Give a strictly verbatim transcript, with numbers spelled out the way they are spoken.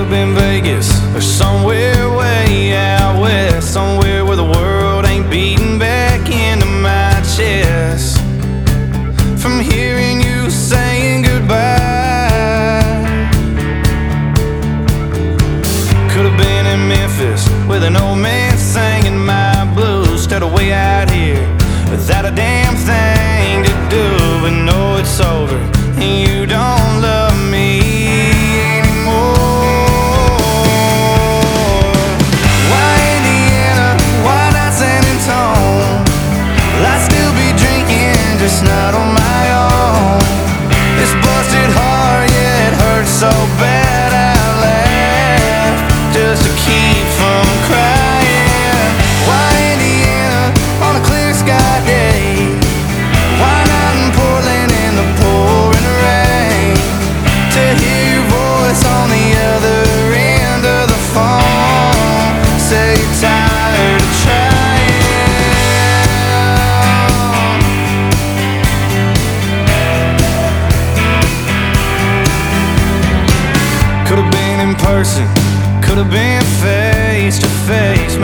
Could've been Vegas or somewhere way out west, somewhere where the world ain't beating back into my chest from hearing you saying goodbye. Could've been in Memphis with an old man singing my blues, instead of way out here without a damn thing to do. But no, it's over and you don't love me anymore. Why Indiana? Why not San Antone? Well, I'd still be drinking, just not on my own. This busted heart, yeah, it hurts so bad I laugh just to keep from crying. Why Indiana on a clear sky day? Why not in Portland in the pouring rain? To hear your voice on the other end of the phone, say you're tired of trying. Could've been in person, could've been face to face,